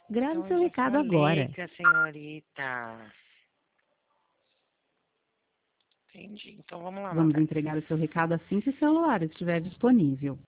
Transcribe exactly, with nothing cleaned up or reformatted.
Grave Então seu já recado falei agora. com a senhorita. Entendi. Então vamos lá, Vamos Natália. entregar o seu recado assim que o celular estiver disponível.